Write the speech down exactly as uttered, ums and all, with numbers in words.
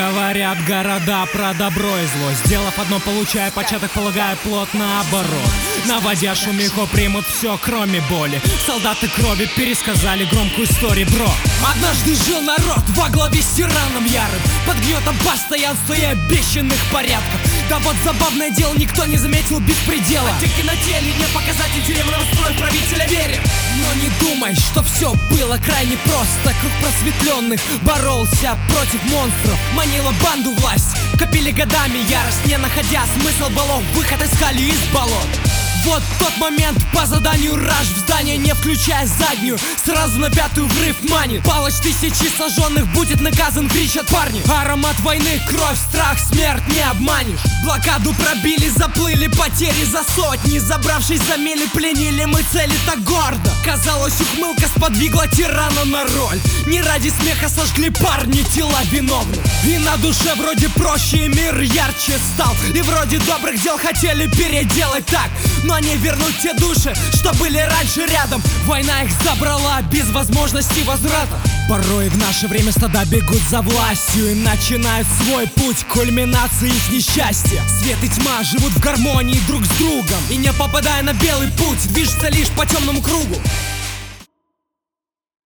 Говорят города про добро и зло. Сделав одно, получая початок, полагая плод наоборот. Наводя шумиху, примут все, кроме боли. Солдаты крови пересказали громкую историю, бро. Однажды жил народ во главе с тираном ярым, под гнетом постоянства и обещанных порядков. Да вот забавное дело, никто не заметил беспредела. Отеки на теле, не показатель тюремного строя, правителя верит. Но не думай, что все было крайне просто. Круг просветленных боролся против монстров, манила банду власть. Копили годами ярость, не находя смысл балов, выход искали из болот. Вот тот момент, по заданию раж в здание, не включая заднюю, сразу на пятую врыв манит. Палач тысячи сожженных будет наказан, кричат парни. Аромат войны, кровь, страх, смерть не обманешь. Блокаду пробили, заплыли, потери за сотни. Забравшись за мили, пленили мы цели так гордо. Казалось, ухмылка сподвигла тирана на роль. Не ради смеха сожгли парни тела виновных. И на душе вроде проще, и мир ярче стал. И вроде добрых дел хотели переделать так, но не вернуть те души, что были раньше рядом. Война их забрала без возможности возврата. Порой в наше время стада бегут за властью и начинают свой путь к кульминации их несчастья. Свет и тьма живут в гармонии друг с другом, и не попадая на белый путь, движется лишь по темному кругу.